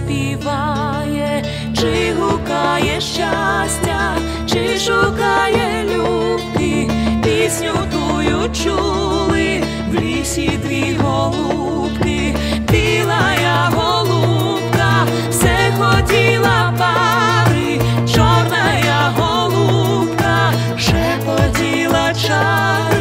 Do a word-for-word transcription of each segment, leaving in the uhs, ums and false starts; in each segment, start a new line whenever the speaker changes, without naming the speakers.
співає, чи гукає щастя, чи шукає любки, пісню тую чули в лісі дві голубки. Білая голубка все хотіла пари, чорная голубка шепотіла чари.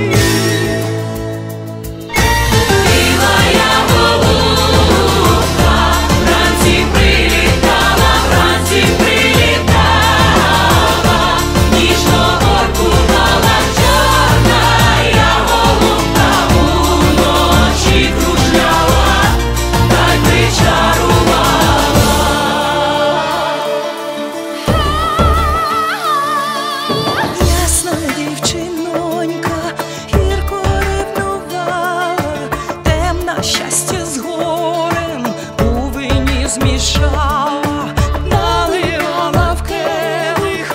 Щастя з горем у вині змішала, наливала в келих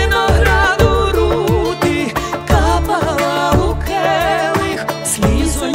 винограду рути, капала у келих слізоньки.